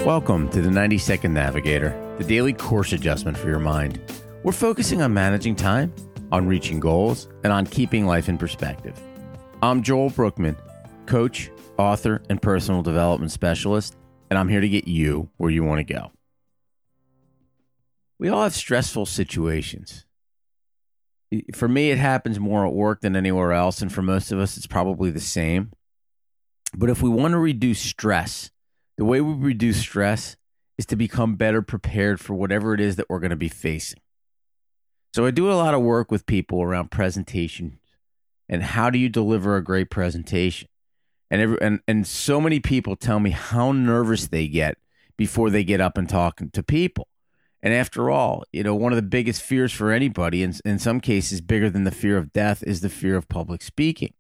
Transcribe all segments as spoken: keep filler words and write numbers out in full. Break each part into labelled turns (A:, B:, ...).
A: Welcome to the ninety second Navigator, the daily course adjustment for your mind. We're focusing on managing time, on reaching goals, and on keeping life in perspective. I'm Joel Brookman, coach, author, and personal development specialist, and I'm here to get you where you want to go. We all have stressful situations. For me, it happens more at work than anywhere else, and for most of us, it's probably the same. But if we want to reduce stress, the way we reduce stress is to become better prepared for whatever it is that we're going to be facing. So I do a lot of work with people around presentations and how do you deliver a great presentation. And every, and and so many people tell me how nervous they get before they get up and talk to people. And after all, you know, one of the biggest fears for anybody, and in some cases bigger than the fear of death, is the fear of public speaking.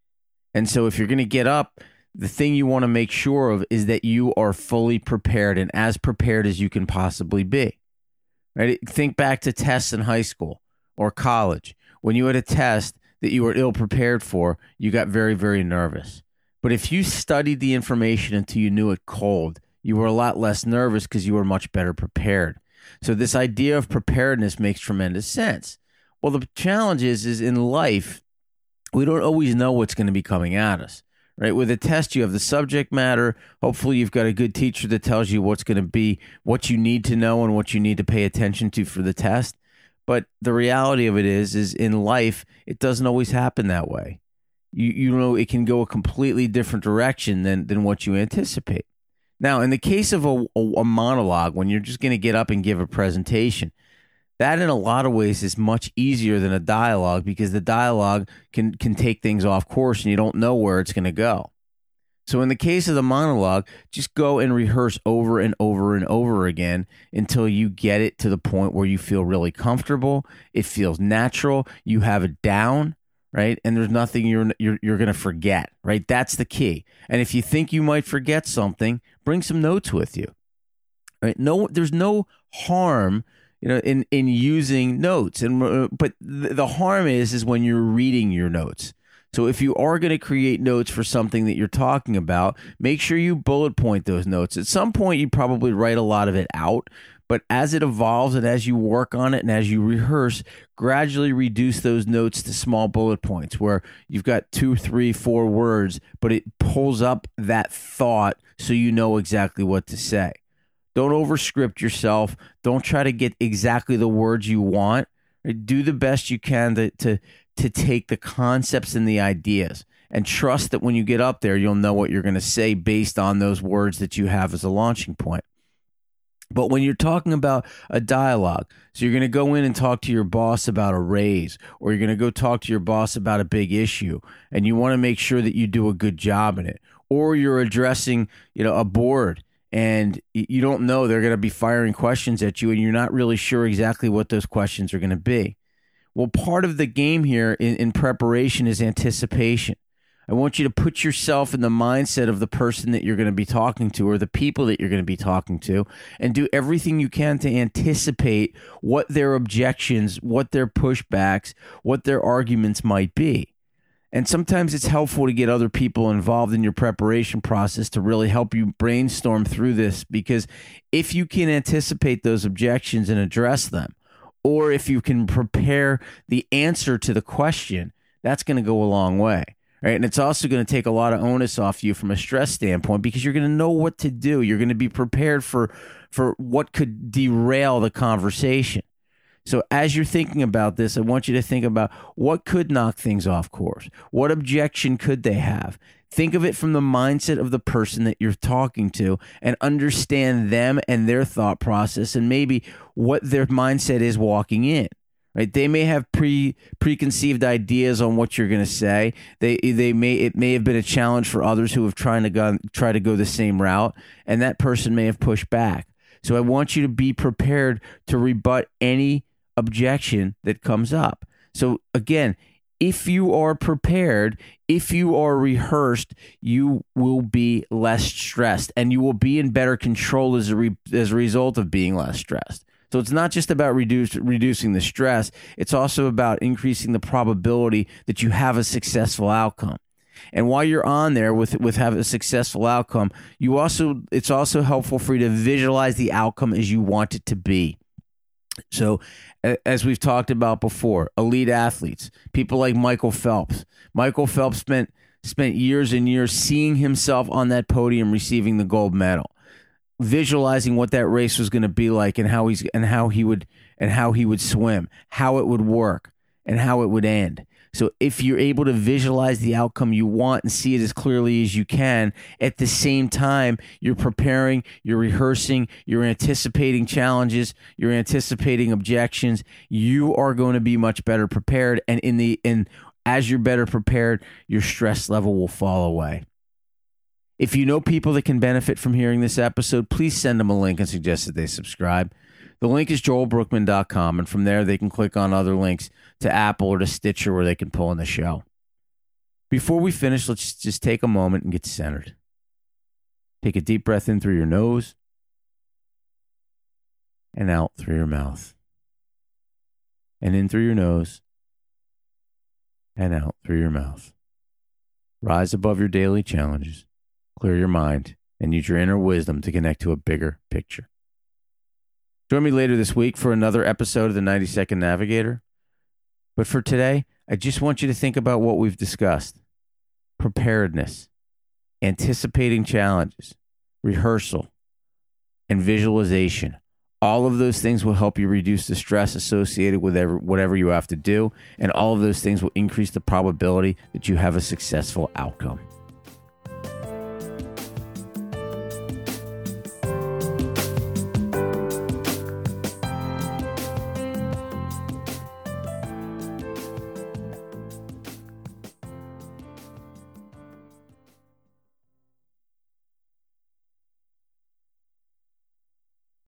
A: And so if you're going to get up, the thing you want to make sure of is that you are fully prepared and as prepared as you can possibly be. Right? Think back to tests in high school or college. When you had a test that you were ill prepared for, you got very, very nervous. But if you studied the information until you knew it cold, you were a lot less nervous because you were much better prepared. So this idea of preparedness makes tremendous sense. Well, the challenge is, is in life, we don't always know what's going to be coming at us. Right? With a test, you have the subject matter. Hopefully, you've got a good teacher that tells you what's going to be, what you need to know and what you need to pay attention to for the test. But the reality of it is, is in life, it doesn't always happen that way. You you know, it can go a completely different direction than than what you anticipate. Now, in the case of a, a, a monologue, when you're just going to get up and give a presentation, that in a lot of ways is much easier than a dialogue because the dialogue can, can take things off course and you don't know where it's going to go. So in the case of the monologue, just go and rehearse over and over and over again until you get it to the point where you feel really comfortable. It feels natural. You have it down, right? And there's nothing you're you're, you're going to forget, right? That's the key. And if you think you might forget something, bring some notes with you. Right? No, there's no harm You know, in, in using notes, and uh, but the, the harm is is when you're reading your notes. So if you are going to create notes for something that you're talking about, make sure you bullet point those notes. At some point, you probably write a lot of it out, but as it evolves and as you work on it and as you rehearse, gradually reduce those notes to small bullet points where you've got two, three, four words, but it pulls up that thought so you know exactly what to say. Don't overscript yourself. Don't try to get exactly the words you want. Do the best you can to, to, to take the concepts and the ideas and trust that when you get up there, you'll know what you're going to say based on those words that you have as a launching point. But when you're talking about a dialogue, so you're going to go in and talk to your boss about a raise, or you're going to go talk to your boss about a big issue, and you want to make sure that you do a good job in it, or you're addressing, you know, a board, and you don't know they're going to be firing questions at you, and you're not really sure exactly what those questions are going to be. Well, part of the game here in, in preparation is anticipation. I want you to put yourself in the mindset of the person that you're going to be talking to or the people that you're going to be talking to and do everything you can to anticipate what their objections, what their pushbacks, what their arguments might be. And sometimes it's helpful to get other people involved in your preparation process to really help you brainstorm through this, because if you can anticipate those objections and address them, or if you can prepare the answer to the question, that's going to go a long way. Right? And it's also going to take a lot of onus off you from a stress standpoint because you're going to know what to do. You're going to be prepared for, for what could derail the conversation. So as you're thinking about this, I want you to think about what could knock things off course. What objection could they have? Think of it from the mindset of the person that you're talking to and understand them and their thought process and maybe what their mindset is walking in. Right? They may have pre preconceived ideas on what you're going to say. They they may it may have been a challenge for others who have tried to go try to go the same route, and that person may have pushed back. So I want you to be prepared to rebut any objection that comes up. So again, if you are prepared, if you are rehearsed, you will be less stressed, and you will be in better control as a re- as a result of being less stressed. So it's not just about reduce, reducing the stress. It's also about increasing the probability that you have a successful outcome. And while you're on there with with have a successful outcome, you also it's also helpful for you to visualize the outcome as you want it to be. So, as we've talked about before, elite athletes, people like Michael Phelps. Michael Phelps spent spent years and years seeing himself on that podium receiving the gold medal, visualizing what that race was going to be like and how he's and how he would and how he would swim, how it would work, and how it would end. So if you're able to visualize the outcome you want and see it as clearly as you can, at the same time, you're preparing, you're rehearsing, you're anticipating challenges, you're anticipating objections, you are going to be much better prepared. And in the and as you're better prepared, your stress level will fall away. If you know people that can benefit from hearing this episode, please send them a link and suggest that they subscribe. The link is joel brookman dot com, and from there they can click on other links to Apple or to Stitcher where they can pull in the show. Before we finish, let's just take a moment and get centered. Take a deep breath in through your nose and out through your mouth. And in through your nose and out through your mouth. Rise above your daily challenges, clear your mind, and use your inner wisdom to connect to a bigger picture. Join me later this week for another episode of the ninety second Navigator. But for today, I just want you to think about what we've discussed. Preparedness, anticipating challenges, rehearsal, and visualization. All of those things will help you reduce the stress associated with every, whatever you have to do, and all of those things will increase the probability that you have a successful outcome.